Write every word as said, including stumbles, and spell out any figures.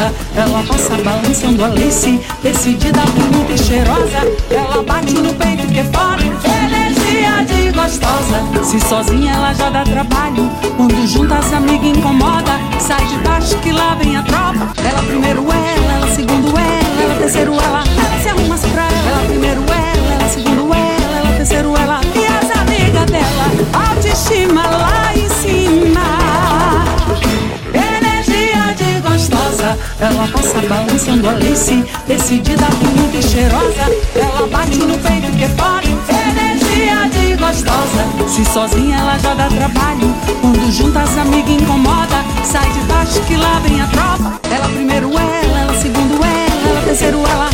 gostosa. Ela passa balançando a Alice, decidida, bonita e cheirosa. Ela bate no peito que é forte, energia de gostosa. Se sozinha ela já dá trabalho, quando junta as amigas incomoda. Sai de baixo que lá vem a tropa. Ela primeiro ela, ela segundo ela, ela terceiro ela. Ela se arruma pra ela. Ela primeiro ela, ela segundo ela, ela terceiro ela. E as amigas dela, autoestima lá em cima. Energia de gostosa. Ela passa balançando a Alice, decidida, bonita e cheirosa. Ela bate no peito que é forte, energia de gostosa. Se sozinha ela já dá trabalho, quando junta as amigas incomoda. Sai de baixo que lá vem a tropa. Ela primeiro ela, ela segundo ela, ela terceiro ela.